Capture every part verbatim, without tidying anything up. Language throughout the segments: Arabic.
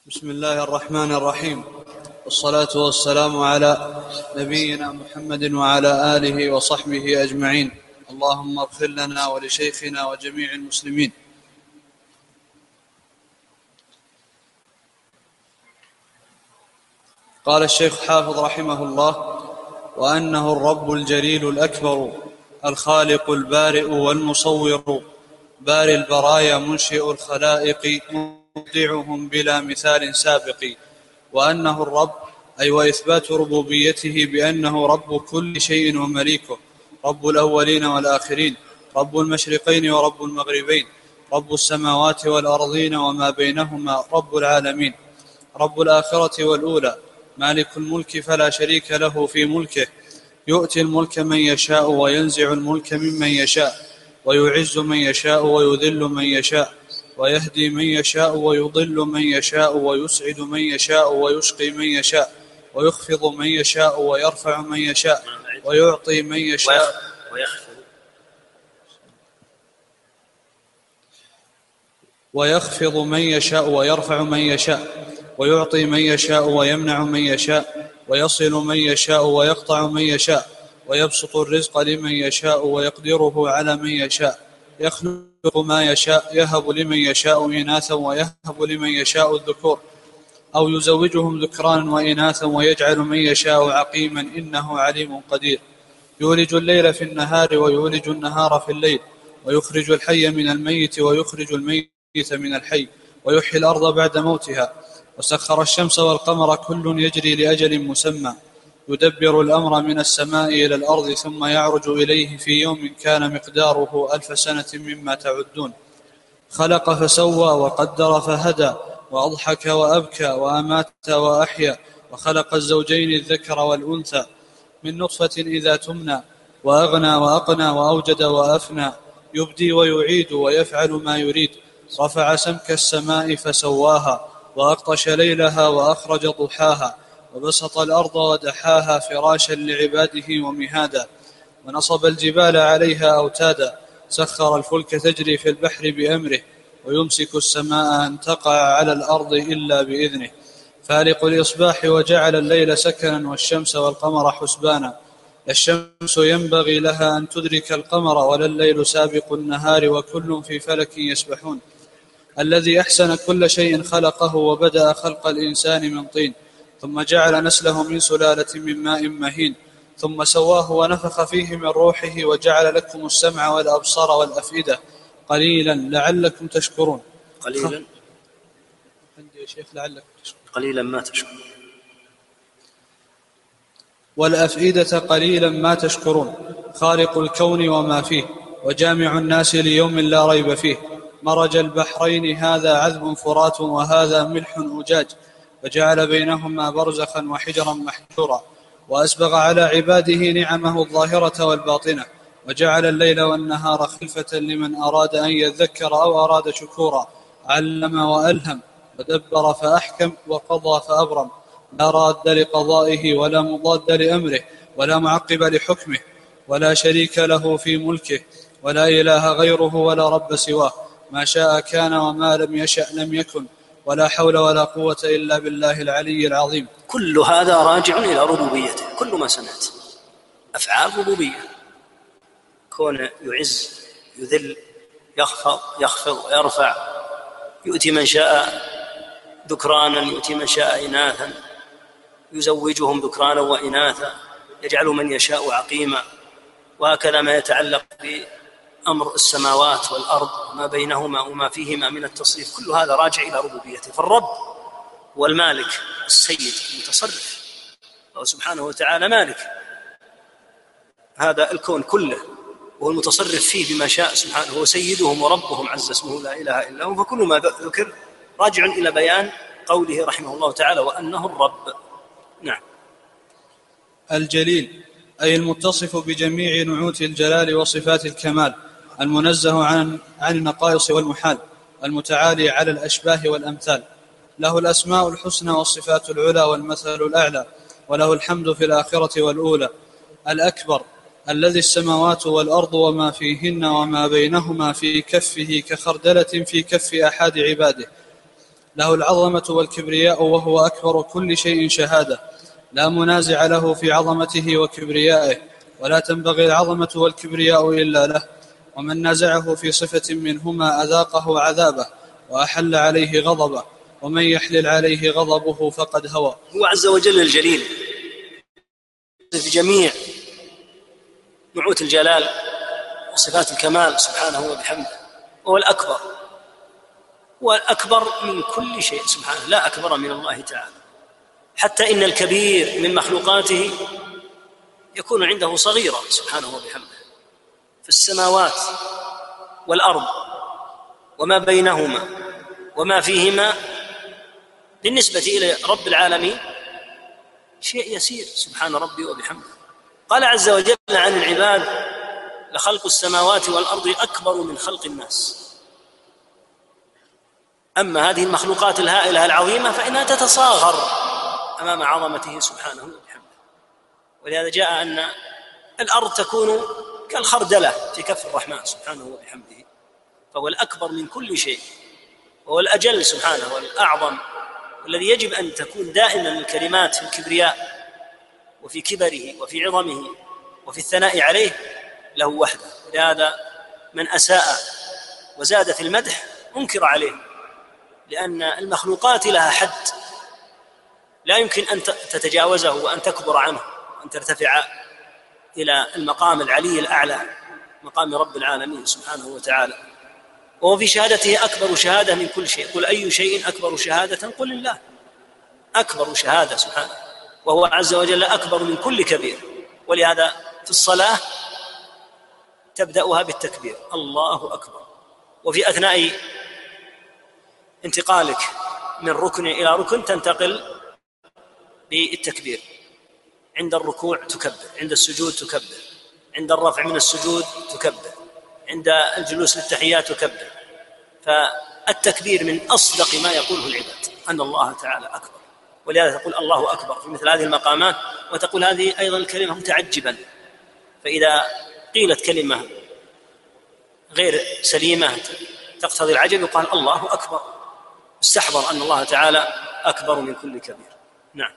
بسم الله الرحمن الرحيم، والصلاة والسلام على نبينا محمد وعلى آله وصحبه أجمعين. اللهم اغفر لنا ولشيخنا وجميع المسلمين. قال الشيخ حافظ رحمه الله: وأنه الرب الجليل الأكبر الخالق البارئ والمصور، باري البرايا منشئ الخلائق، مبدعهم بلا مثال سابق. وأنه الرب أي وإثبات ربوبيته بأنه رب كل شيء ومليكه، رب الأولين والآخرين، رب المشرقين ورب المغربين، رب السماوات والأرضين وما بينهما، رب العالمين، رب الآخرة والأولى، مالك الملك فلا شريك له في ملكه، يؤتي الملك من يشاء وينزع الملك ممن يشاء، ويعز من يشاء ويذل من يشاء، ويهدي من يشاء ويضل من يشاء، ويسعد من يشاء ويشقي من يشاء، ويخفض من يشاء ويرفع من يشاء، ويعطي من يشاء ويخفض من يشاء ويرفع من يشاء، ويعطي من يشاء ويمنع من يشاء، ويصل من يشاء ويقطع من يشاء، ويبسط الرزق لمن يشاء ويقدره على من يشاء، يخلق ما يشاء، يهب لمن يشاء إناثا ويهب لمن يشاء الذكور، أو يزوجهم ذكرانا وإناثا ويجعل من يشاء عقيما، إنه عليم قدير. يولج الليل في النهار ويولج النهار في الليل، ويخرج الحي من الميت ويخرج الميت من الحي، ويحيي الأرض بعد موتها، وسخر الشمس والقمر كل يجري لأجل مسمى، يدبر الأمر من السماء إلى الأرض ثم يعرج إليه في يوم كان مقداره ألف سنة مما تعدون. خلق فسوى وقدر فهدى، وأضحك وأبكى وأمات وأحيا، وخلق الزوجين الذكر والأنثى من نطفة إذا تمنى، وأغنى وأقنى وأوجد وأفنى، يبدي ويعيد ويفعل ما يريد. رفع سمك السماء فسواها، وأغطش ليلها وأخرج ضحاها، وبسط الأرض ودحاها فراشا لعباده ومهادا، ونصب الجبال عليها أوتادا، سخر الفلك تجري في البحر بأمره، ويمسك السماء أن تقع على الأرض إلا بإذنه، فالق الإصباح وجعل الليل سكنا والشمس والقمر حسبانا، الشمس ينبغي لها أن تدرك القمر ولا الليل سابق النهار وكل في فلك يسبحون. الذي أحسن كل شيء خلقه وبدأ خلق الإنسان من طين، ثم جعل نسله من سلالة من ماء مهين، ثم سواه ونفخ فيه من روحه، وجعل لكم السمع والأبصار والأفئدة، قليلا لعلكم تشكرون. قليلا عندي يا شيخ لعلكم تشكرون. قليلا ما تشكرون. والأفئدة قليلا ما تشكرون. خالق الكون وما فيه، وجامع الناس ليوم لا ريب فيه، مرج البحرين هذا عذب فرات وهذا ملح أجاج، وجعل بينهما برزخا وحجرا محجورا، وأسبغ على عباده نعمه الظاهرة والباطنة، وجعل الليل والنهار خلفة لمن أراد أن يذكر أو أراد شكورا، علم وألهم، ودبر فأحكم، وقضى فأبرم، لا راد لقضائه ولا مضاد لأمره ولا معقب لحكمه، ولا شريك له في ملكه، ولا إله غيره ولا رب سواه، ما شاء كان وما لم يشأ لم يكن، ولا حول ولا قوة إلا بالله العلي العظيم. كل هذا راجع إلى ربوبيته، كل ما سمعت أفعال ربوبية، كون يعز يذل يخفض يخفض ويرفع، يؤتي من شاء ذكرانا يؤتي من شاء إناثا، يزوجهم ذكرانا وإناثا، يجعل من يشاء عقيما، وهكذا ما يتعلق بأمر السماوات والأرض وما بينهما وما فيهما من التصريف، كل هذا راجع إلى ربوبيته. فالرب والمالك السيد المتصرف، الله سبحانه وتعالى مالك هذا الكون كله، وهو المتصرف فيه بما شاء سبحانه، هو سيدهم وربهم عز اسمه لا إله إلا هو. فكل ما ذكر راجع إلى بيان قوله رحمه الله تعالى وأنه الرب. نعم. الجليل أي المتصف بجميع نعوت الجلال وصفات الكمال، المنزه عن عن النقائص والمحال، المتعالي على الأشباه والأمثال، له الأسماء الحسنى والصفات العلى والمثل الأعلى، وله الحمد في الآخرة والأولى. الأكبر الذي السماوات والأرض وما فيهن وما بينهما في كفه كخردلة في كف أحد عباده، له العظمة والكبرياء وهو أكبر كل شيء شهادة، لا منازع له في عظمته وكبريائه، ولا تنبغي العظمة والكبرياء إلا له، ومن نازعه في صفة منهما أذاقه عذابه وأحل عليه غضبه، ومن يحلل عليه غضبه فقد هوى. هو عز وجل الجليل في جميع نعوت الجلال وصفات الكمال سبحانه وبحمده، وهو الأكبر، والأكبر من كل شيء سبحانه، لا أكبر من الله تعالى. حتى إن الكبير من مخلوقاته يكون عنده صغيرا سبحانه وبحمده، في السماوات والأرض وما بينهما وما فيهما بالنسبة إلى رب العالمين شيء يسير سبحان ربي وبحمده. قال عز وجل عن العباد: لخلق السماوات والأرض أكبر من خلق الناس. أما هذه المخلوقات الهائلة العظيمة فإنها تتصاغر أمام عظمته سبحانه وبحمده. ولهذا جاء أن الأرض تكون كالخردلة في كف الرحمن سبحانه وبحمده، فهو الأكبر من كل شيء، وهو الأجل سبحانه والأعظم، والذي يجب أن تكون دائما الكلمات في الكبرياء وفي كبره وفي عظمه وفي الثناء عليه له وحده. لهذا من أساء وزاد في المدح أنكر عليه، لأن المخلوقات لها حد لا يمكن أن تتجاوزه وأن تكبر عنه وأن ترتفع إلى المقام العلي الأعلى، مقام رب العالمين سبحانه وتعالى. وهو في شهادته أكبر شهادة من كل شيء. قل أي شيء أكبر شهادة؟ قل الله، أكبر شهادة سبحانه، وهو عز وجل أكبر من كل كبير. ولهذا في الصلاة تبدأها بالتكبير الله أكبر، وفي أثناء انتقالك من ركن إلى ركن تنتقل بالتكبير. عند الركوع تكبر، عند السجود تكبر، عند الرفع من السجود تكبر، عند الجلوس للتحيات تكبر. فالتكبير من أصدق ما يقوله العباد أن الله تعالى أكبر. ولهذا تقول الله أكبر في مثل هذه المقامات، وتقول هذه أيضا الكلمة متعجبا. فإذا قيلت كلمة غير سليمة تقتضي العجب يقال الله أكبر، استحضر أن الله تعالى أكبر من كل كبير. نعم.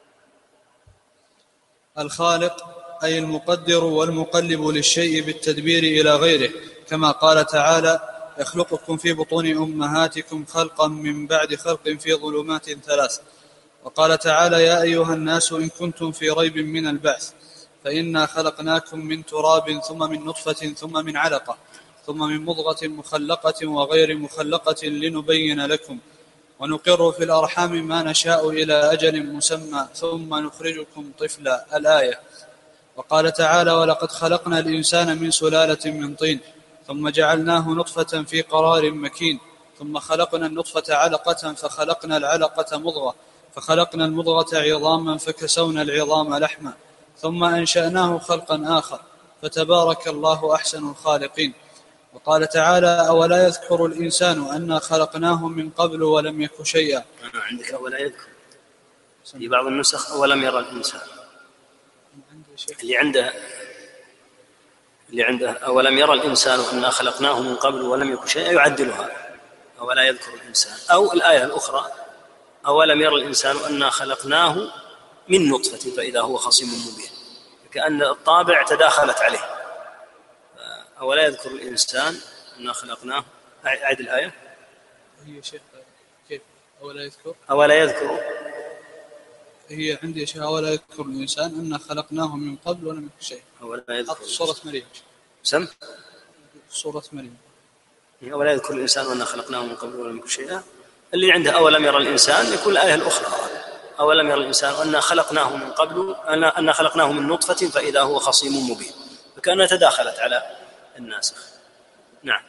الخالق أي المقدر والمقلب للشيء بالتدبير إلى غيره، كما قال تعالى: يخلقكم في بطون أمهاتكم خلقا من بعد خلق في ظلمات ثلاث. وقال تعالى: يا أيها الناس إن كنتم في ريب من البعث فإنا خلقناكم من تراب ثم من نطفة ثم من علقة ثم من مضغة مخلقة وغير مخلقة لنبين لكم ونقر في الأرحام ما نشاء إلى أجل مسمى ثم نخرجكم طفلا. الآية. وقال تعالى: ولقد خلقنا الإنسان من سلالة من طين ثم جعلناه نطفة في قرار مكين ثم خلقنا النطفة علقة فخلقنا العلقة مضغة فخلقنا المضغة عظاما فكسونا العظام لحما ثم أنشأناه خلقا آخر فتبارك الله أحسن الخالقين. وقال تعالى: أولا يذكر الإنسان أنا خلقناه من قبل ولم يك شيئا. عندك أولا يذكر، في بعض النسخ أولم يرى الإنسان. اللي عنده اللي عنده أولم يرى الإنسان أنا خلقناه من قبل ولم يك شيئا يعدلها أولا يذكر الإنسان. أو الآية الأخرى: أولم يرى الإنسان أنا خلقناه من نطفة فإذا هو خصيم مبين، كأن الطابع تداخلت عليه. أولا يذكر الإنسان أنا خلقناه. أعد الآية. هي شيخ كيف أولا يذكر؟ أولا يذكر هي عندي شيء أولا يذكر الإنسان أنا خلقناه من قبل ولم يك شيء. أولا يذكر سورة مريم. سم سورة مريم. أولا يذكر الإنسان أنا خلقناه من قبل ولم يك شيئا. اللي عنده أولم يرى الإنسان يكون الآية الأخرى: أولم يرى الإنسان أنا خلقناه من قبل أنا خلقناه من نطفة فإذا هو خصيم مبين، فكأنها تداخلت على الناسخ. نعم.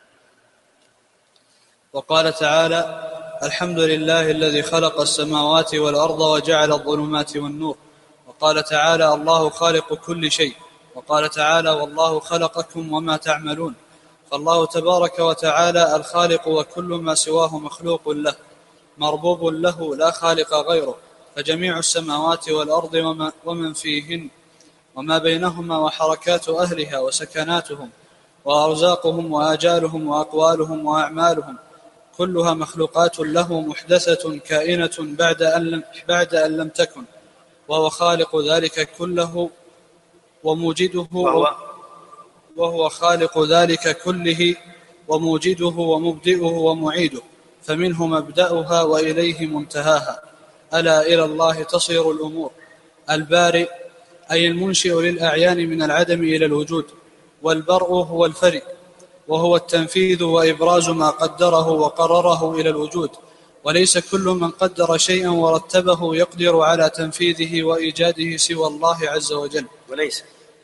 وقال تعالى: الحمد لله الذي خلق السماوات والأرض وجعل الظلمات والنور. وقال تعالى: الله خالق كل شيء. وقال تعالى: والله خلقكم وما تعملون. فالله تبارك وتعالى الخالق، وكل ما سواه مخلوق له مربوب له لا خالق غيره، فجميع السماوات والأرض ومن فيهن وما بينهما وحركات أهلها وسكناتهم وأرزاقهم وآجالهم وأقوالهم وأعمالهم كلها مخلوقات له محدثة كائنة بعد أن لم, بعد أن لم تكن، وهو خالق ذلك كله وموجده وهو, وهو خالق ذلك كله وموجده ومبدئه ومعيده، فمنه مبدأها وإليه منتهاها. ألا إلى الله تصير الأمور. البارئ أي المنشئ للأعيان من العدم إلى الوجود، والبرء هو الفري، وهو التنفيذ وإبراز ما قدره وقرره إلى الوجود، وليس كل من قدر شيئا ورتبه يقدر على تنفيذه وإيجاده سوى الله عز وجل. وليس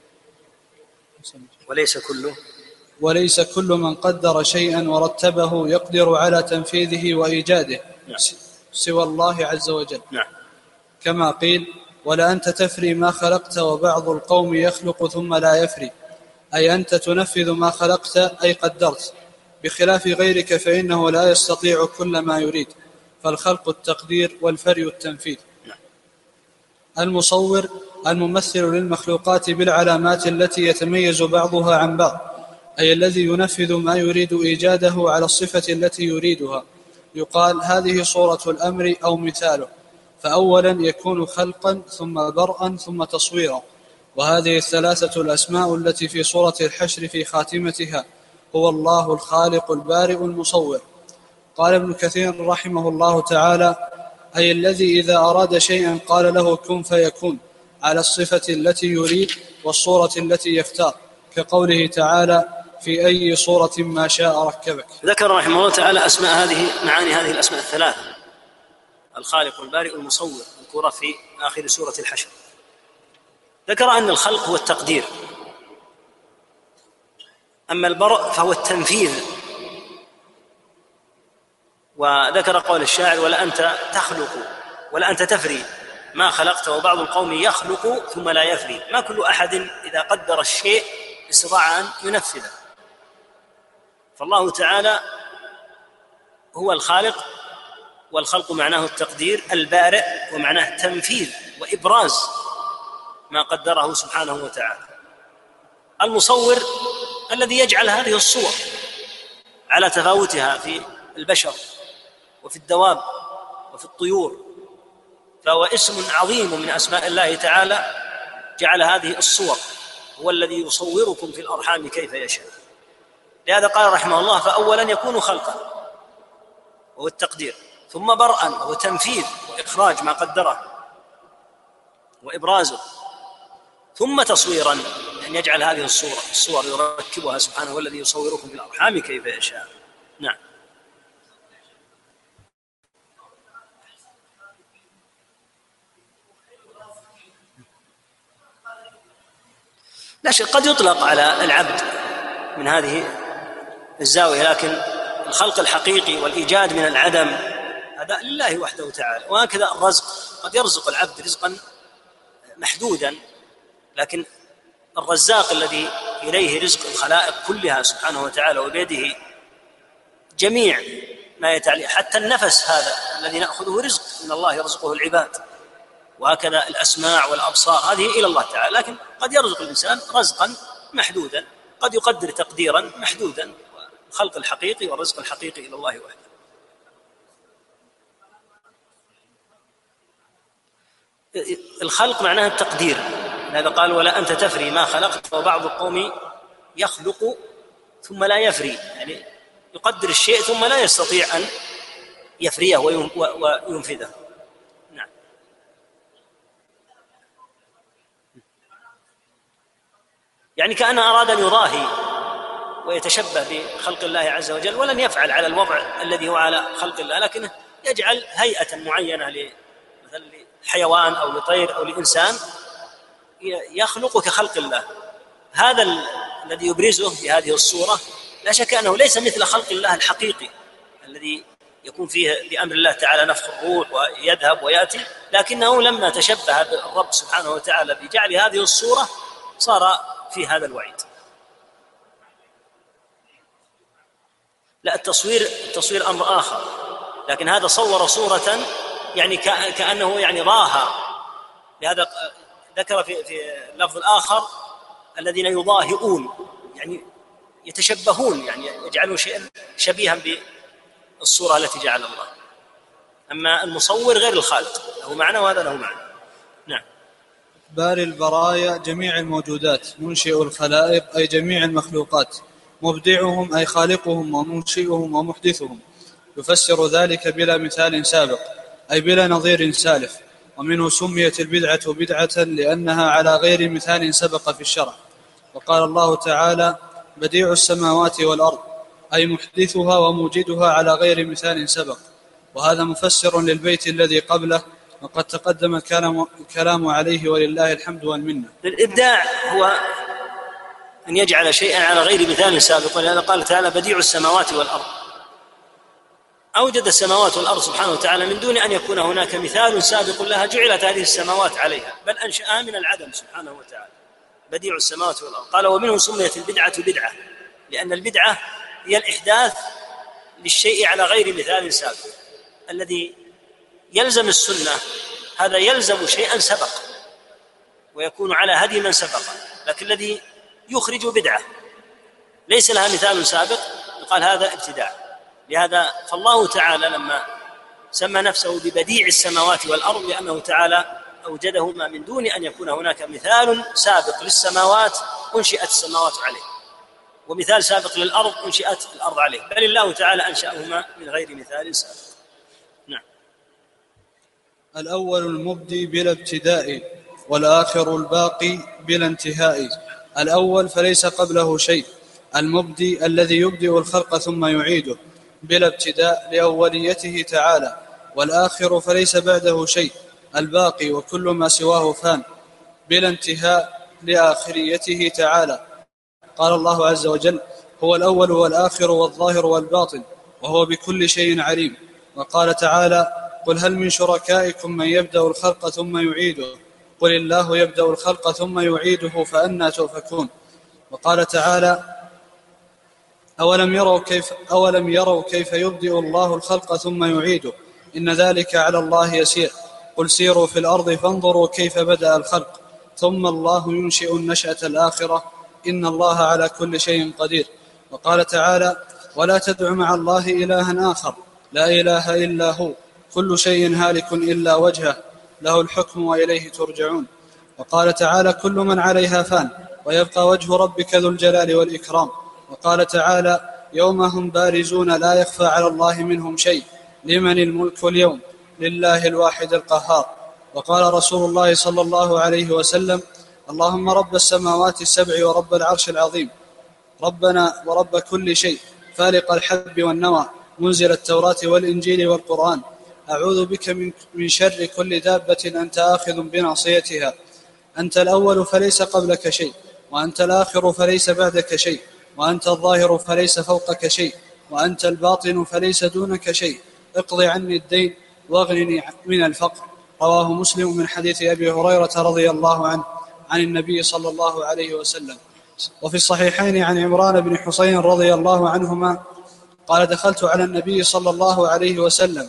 وليس كل وليس كل من قدر شيئا ورتبه يقدر على تنفيذه وإيجاده نعم. سوى الله عز وجل. نعم. كما قيل: ولا أنت تفري ما خلقت وبعض القوم يخلق ثم لا يفري، أي أنت تنفذ ما خلقت أي قدرت، بخلاف غيرك فإنه لا يستطيع كل ما يريد، فالخلق التقدير والفري التنفيذ. المصور الممثل للمخلوقات بالعلامات التي يتميز بعضها عن بعض، أي الذي ينفذ ما يريد إيجاده على الصفة التي يريدها. يقال: هذه صورة الأمر أو مثاله، فأولا يكون خلقا ثم برءا ثم تصويرا. وهذه الثلاثة الأسماء التي في سورة الحشر في خاتمتها: هو الله الخالق البارئ المصور. قال ابن كثير رحمه الله تعالى: أي الذي إذا أراد شيئا قال له كن فيكون، على الصفة التي يريد والصورة التي يختار، كقوله تعالى: في أي صورة ما شاء ركبك. ذكر رحمه الله تعالى أسماء هذه معاني هذه الأسماء الثلاثة: الخالق البارئ المصور، مذكورة في آخر سورة الحشر. ذكر أن الخلق هو التقدير، أما البرء فهو التنفيذ. وذكر قول الشاعر: ولا أنت تخلق ولا أنت تفري ما خلقت وبعض القوم يخلق ثم لا يفري. ما كل أحد إذا قدر الشيء استطاع أن ينفذه، فالله تعالى هو الخالق، والخلق معناه التقدير، البارئ ومعناه التنفيذ وإبراز ما قدره سبحانه وتعالى، المصور الذي يجعل هذه الصور على تفاوتها في البشر وفي الدواب وفي الطيور، فهو اسم عظيم من أسماء الله تعالى، جعل هذه الصور، هو الذي يصوركم في الأرحام كيف يشاء. لهذا قال رحمه الله: فأولا يكون خلقا وهو التقدير، ثم برءا وهو تنفيذ وإخراج ما قدره وإبرازه، ثم تصويرا أن يجعل هذه الصورة الصور يركبها سبحانه، هو الذي يصوركم في الأرحام كيف يشاء. نعم. لا شيء قد يطلق على العبد من هذه الزاوية، لكن الخلق الحقيقي والإيجاد من العدم هذا لله وحده تعالى. وهكذا الرزق، قد يرزق العبد رزقا محدودا، لكن الرزاق الذي إليه رزق الخلائق كلها سبحانه وتعالى وبيده جميع ما يتعلق، حتى النفس هذا الذي نأخذه رزق من الله يرزقه العباد، وهكذا الأسماع والأبصار هذه إلى الله تعالى، لكن قد يرزق الإنسان رزقا محدودا، قد يقدر تقديرا محدودا. الخلق الحقيقي والرزق الحقيقي إلى الله وحده. الخلق معناه التقدير، هذا قال: ولا أنت تفري ما خلقت وبعض القوم يخلق ثم لا يفري، يعني يقدر الشيء ثم لا يستطيع أن يفريه وينفذه. نعم. يعني كأن أراد أن يضاهي ويتشبه بخلق الله عز وجل، ولن يفعل على الوضع الذي هو على خلق الله، لكنه يجعل هيئة معينة مثلا لحيوان أو لطير أو لإنسان يخلق كخلق الله. هذا الذي يبرزه بهذه الصورة لا شك أنه ليس مثل خلق الله الحقيقي الذي يكون فيه بأمر الله تعالى نفخ الروح ويذهب ويأتي، لكنه لما تشبه بالرب سبحانه وتعالى بجعل هذه الصورة صار في هذا الوعيد. لا، التصوير التصوير أمر آخر، لكن هذا صور صورة يعني كأنه يعني راها. لهذا ذكر في في اللفظ الآخر: الذين يضاهئون، يعني يتشبهون، يعني يجعلون شيئا شبيها الصورة التي جعل الله. أما المصور غير الخالق، له معنى وهذا له معنى. نعم. باري البرايا جميع الموجودات، منشئ الخلائق أي جميع المخلوقات، مبدعهم أي خالقهم ومنشئهم ومحدثهم، يفسر ذلك بلا مثال سابق أي بلا نظير سالف. ومنه سميت البدعة بدعة لأنها على غير مثال سبق في الشرع. وقال الله تعالى: بديع السماوات والأرض، أي محدثها وموجدها على غير مثال سبق، وهذا مفسر للبيت الذي قبله، وقد تقدم الكلام عليه ولله الحمد والمنة. الإبداع هو أن يجعل شيئا على غير مثال سابق، ولهذا قال تعالى: بديع السماوات والأرض. أوجد السماوات والأرض سبحانه وتعالى من دون أن يكون هناك مثال سابق لها جعلت هذه السماوات عليها، بل أنشأها من العدم سبحانه وتعالى. بديع السماوات والأرض. قال: ومنه سميت البدعة بدعة، لأن البدعة هي الإحداث للشيء على غير مثال سابق. الذي يلزم السنة هذا يلزم شيئا سبق ويكون على هدي من سبق، لكن الذي يخرج بدعة ليس لها مثال سابق يقال هذا ابتداع. لهذا فالله تعالى لما سمى نفسه ببديع السماوات والأرض لأنه تعالى أوجدهما من دون أن يكون هناك مثال سابق للسماوات أنشئت السماوات عليه، ومثال سابق للأرض أنشئت الأرض عليه، بل الله تعالى أنشأهما من غير مثال سابق. نعم. الأول المبدي بلا ابتداء، والآخر الباقي بلا انتهاء. الأول فليس قبله شيء، المبدي الذي يبدئ الخلق ثم يعيده بلا ابتداء لأوليته تعالى، والآخر فليس بعده شيء، الباقي وكل ما سواه فان بلا انتهاء لآخريته تعالى. قال الله عز وجل: هو الأول والآخر والظاهر والباطن وهو بكل شيء عليم. وقال تعالى: قل هل من شركائكم من يبدأ الخلق ثم يعيده قل الله يبدأ الخلق ثم يعيده فأنى تؤفكون. وقال تعالى: أولم يروا كيف, أولم يروا كيف يبدئ الله الخلق ثم يعيده إن ذلك على الله يسير قل سيروا في الأرض فانظروا كيف بدأ الخلق ثم الله ينشئ النشأة الآخرة إن الله على كل شيء قدير. وقال تعالى: ولا تدع مع الله إلها آخر لا إله إلا هو كل شيء هالك إلا وجهه له الحكم وإليه ترجعون. وقال تعالى: كل من عليها فان ويبقى وجه ربك ذو الجلال والإكرام. وقال تعالى: يوم هم بارزون لا يخفى على الله منهم شيء لمن الملك اليوم لله الواحد القهار. وقال رسول الله صلى الله عليه وسلم: اللهم رب السماوات السبع ورب العرش العظيم ربنا ورب كل شيء فالق الحب والنوى منزل التوراة والإنجيل والقرآن أعوذ بك من شر كل دابة أنت آخذ بناصيتها أنت الأول فليس قبلك شيء وأنت الآخر فليس بعدك شيء وأنت الظاهر فليس فوقك شيء وأنت الباطن فليس دونك شيء اقض عني الدين واغنني من الفقر. رواه مسلم من حديث أبي هريرة رضي الله عنه عن النبي صلى الله عليه وسلم. وفي الصحيحين عن عمران بن حسين رضي الله عنهما قال: دخلت على النبي صلى الله عليه وسلم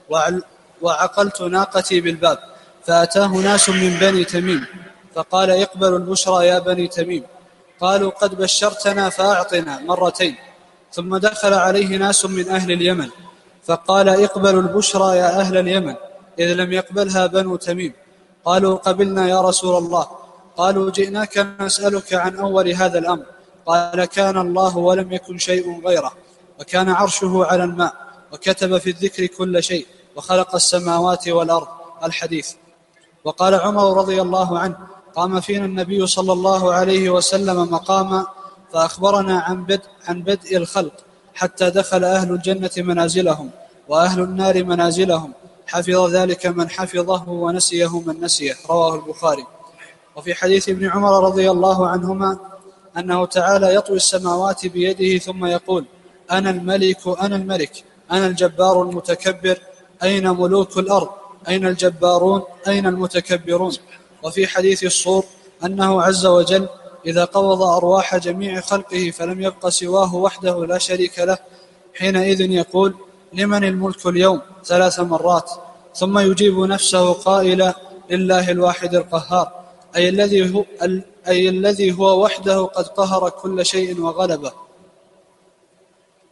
وعقلت ناقتي بالباب فأتاه ناس من بني تميم فقال: اقبلوا البشرى يا بني تميم. قالوا: قد بشرتنا فأعطنا مرتين. ثم دخل عليه ناس من أهل اليمن فقال: اقبلوا البشرى يا أهل اليمن إذ لم يقبلها بنو تميم. قالوا: قبلنا يا رسول الله. قالوا: جئناك نسألك عن أول هذا الأمر. قال: كان الله ولم يكن شيء غيره وكان عرشه على الماء وكتب في الذكر كل شيء وخلق السماوات والأرض. الحديث. وقال عمر رضي الله عنه: قام فينا النبي صلى الله عليه وسلم مقاما فأخبرنا عن بدء, عن بدء الخلق حتى دخل أهل الجنة منازلهم وأهل النار منازلهم حفظ ذلك من حفظه ونسيه من نسيه. رواه البخاري. وفي حديث ابن عمر رضي الله عنهما أنه تعالى يطوي السماوات بيده ثم يقول: أنا الملك أنا الملك أنا الجبار المتكبر أين ملوك الأرض أين الجبارون أين المتكبرون. وفي حديث الصور أنه عز وجل إذا قبض أرواح جميع خلقه فلم يبق سواه وحده لا شريك له حينئذ يقول: لمن الملك اليوم ثلاث مرات ثم يجيب نفسه قائلا: لله الواحد القهار أي الذي هو, أي الذي هو وحده قد قهر كل شيء وغلبه.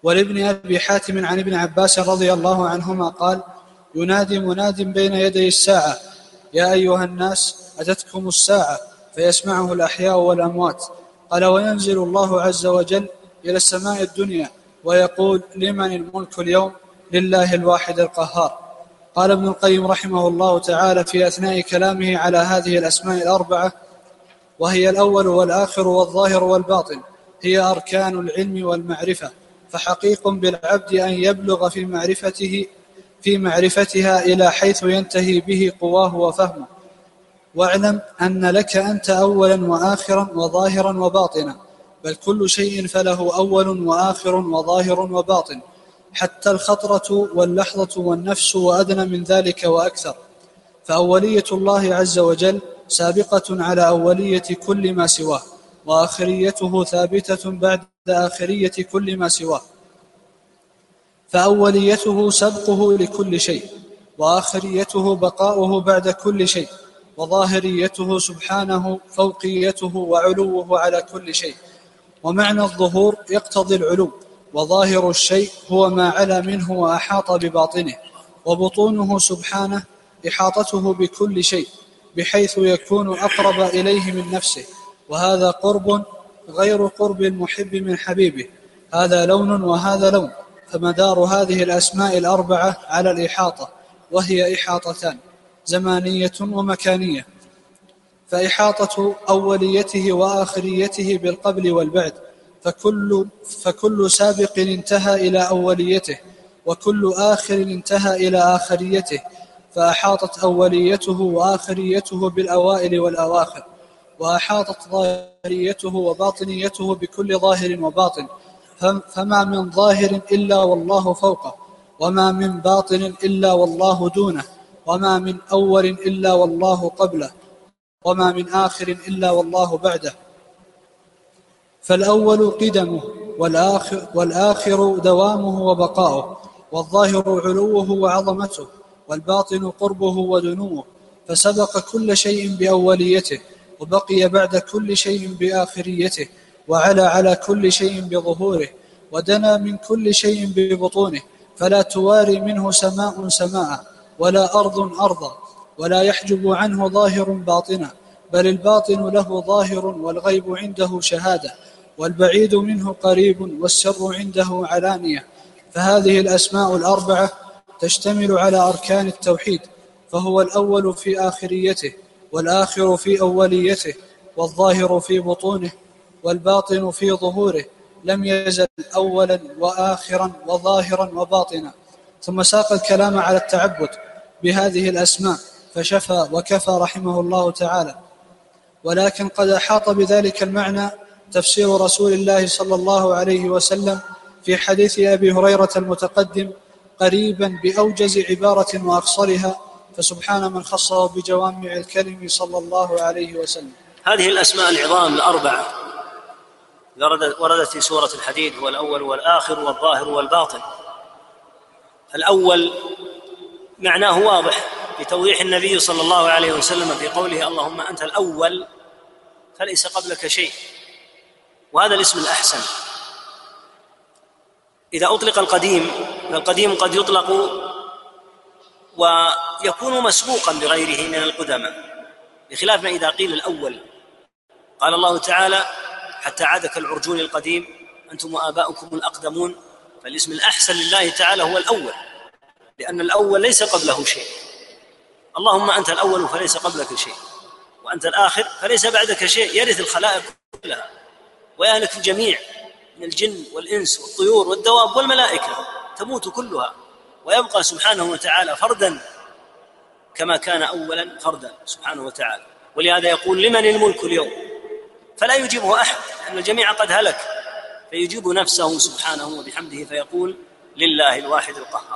ولابن أبي حاتم عن ابن عباس رضي الله عنهما قال: ينادي مناد بين يدي الساعة: يا أيها الناس أتتكم الساعة؟ فيسمعه الأحياء والأموات. قال: وينزل الله عز وجل إلى السماء الدنيا ويقول: لمن الملك اليوم؟ لله الواحد القهار. قال ابن القيم رحمه الله تعالى في أثناء كلامه على هذه الأسماء الأربعة: وهي الأول والآخر والظاهر والباطن، هي أركان العلم والمعرفة، فحقيق بالعبد أن يبلغ في معرفته في معرفتها إلى حيث ينتهي به قواه وفهمه. واعلم أن لك أنت أولا وآخرا وظاهرا وباطنا، بل كل شيء فله أول وآخر وظاهر وباطن، حتى الخطرة واللحظة والنفس وأدنى من ذلك وأكثر. فأولية الله عز وجل سابقة على أولية كل ما سواه، وآخريته ثابتة بعد آخرية كل ما سواه. فأوليته سبقه لكل شيء، وآخريته بقاؤه بعد كل شيء، وظاهريته سبحانه فوقيته وعلوه على كل شيء. ومعنى الظهور يقتضي العلو، وظاهر الشيء هو ما علا منه وأحاط بباطنه، وبطونه سبحانه إحاطته بكل شيء، بحيث يكون أقرب إليه من نفسه، وهذا قرب غير قرب المحب من حبيبه، هذا لون وهذا لون. فمدار هذه الأسماء الأربعة على الإحاطة، وهي إحاطتان: زمانية ومكانية. فإحاطة أوليته وآخريته بالقبل والبعد، فكل, فكل سابق انتهى إلى أوليته، وكل آخر انتهى إلى آخريته، فأحاطت أوليته وآخريته بالأوائل والأواخر، وأحاطت ظاهريته وباطنيته بكل ظاهر وباطن. فما من ظاهر إلا والله فوقه، وما من باطن إلا والله دونه، وما من أول إلا والله قبله، وما من آخر إلا والله بعده. فالأول قدمه، والآخر, والآخر دوامه وبقاؤه، والظاهر علوه وعظمته، والباطن قربه ودنوه. فسبق كل شيء بأوليته، وبقي بعد كل شيء بآخريته، وعلى على كل شيء بظهوره، ودنا من كل شيء ببطونه. فلا تواري منه سماء سماء، ولا أرض أرضا، ولا يحجب عنه ظاهر باطنا، بل الباطن له ظاهر، والغيب عنده شهادة، والبعيد منه قريب، والسر عنده علانية. فهذه الأسماء الأربعة تشتمل على أركان التوحيد، فهو الأول في آخريته، والآخر في أوليته، والظاهر في بطونه، والباطن في ظهوره، لم يزل أولا وآخرا وظاهرا وباطنا. ثم ساق الكلام على التعبد بهذه الأسماء فشفى وكفى رحمه الله تعالى. ولكن قد أحاط بذلك المعنى تفسير رسول الله صلى الله عليه وسلم في حديث أبي هريرة المتقدم قريبا بأوجز عبارة وأقصرها، فسبحان من خصه بجوامع الكلم صلى الله عليه وسلم. هذه الأسماء العظام الأربعة وردت في سورة الحديد: هو الأول والآخر والظاهر والباطن. الأول معناه واضح بتوضيح النبي صلى الله عليه وسلم في قوله: اللهم أنت الأول فليس قبلك شيء. وهذا الاسم الأحسن. إذا أطلق القديم، القديم قد يطلق ويكون مسبوقا بغيره من القدماء، بخلاف ما إذا قيل الأول. قال الله تعالى: حتى عاد كالعرجون القديم أنتم وآباؤكم الأقدمون. فالاسم الأحسن لله تعالى هو الأول، لأن الأول ليس قبله شيء. اللهم أنت الأول فليس قبلك شيء، وأنت الآخر فليس بعدك شيء. يرث الخلائق كلها ويهلك الجميع من الجن والإنس والطيور والدواب والملائكة، تموت كلها، ويبقى سبحانه وتعالى فردا كما كان أولا فردا سبحانه وتعالى. ولهذا يقول: لمن الملك اليوم؟ فلا يجيبه أحد، لأن الجميع قد هلك، فيجيب نفسه سبحانه وبحمده فيقول: لله الواحد القهار.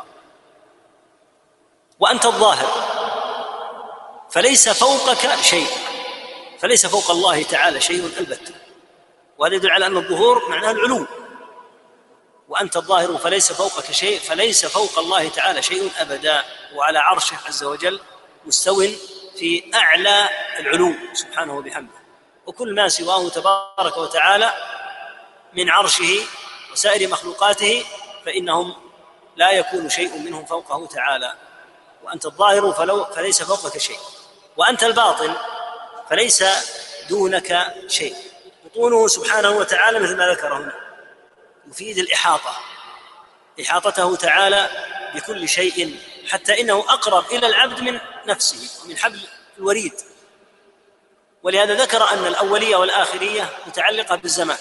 وأنت الظاهر، فليس فوقك شيء، فليس فوق الله تعالى شيء البتة. وهذا يدل على أن الظهور معناه العلو. وأنت الظاهر فليس فوقك شيء، فليس فوق الله تعالى شيء أبدا، وعلى عرشه عز وجل مستو في أعلى العلو سبحانه وبحمده. وكل ما سواه تبارك وتعالى من عرشه سائر مخلوقاته فإنهم لا يكون شيء منهم فوقه تعالى. وأنت الظاهر فلو فليس فوقك شيء، وأنت الباطن فليس دونك شيء. بطونه سبحانه وتعالى مثل ما ذكر هنا يفيد الإحاطة، إحاطته تعالى بكل شيء، حتى إنه أقرب إلى العبد من نفسه ومن حبل الوريد. ولهذا ذكر أن الأولية والآخرية متعلقة بالزمان،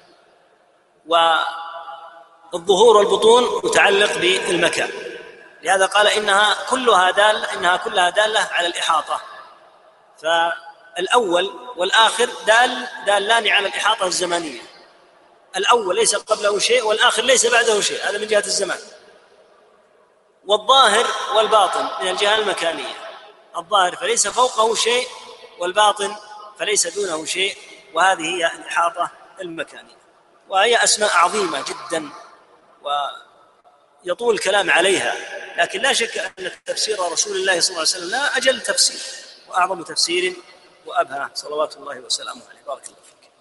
والظهور والبطون متعلق بالمكان. لهذا قال إنها كلها دالة إنها كلها دالة على الإحاطة. فالأول والآخر دال دالان على الإحاطة الزمانية. الأول ليس قبله شيء والآخر ليس بعده شيء، هذا من جهة الزمان. والظاهر والباطن من الجهة المكانية، الظاهر فليس فوقه شيء والباطن فليس دونه شيء، وهذه هي الإحاطة المكانية. وهي أسماء عظيمة جدا ويطول الكلام عليها، لكن لا شك أن تفسير رسول الله صلى الله عليه وسلم لا أجل تفسير وأعظم تفسير وأبهى صلوات الله وسلامه عليه. بارك الله فيك.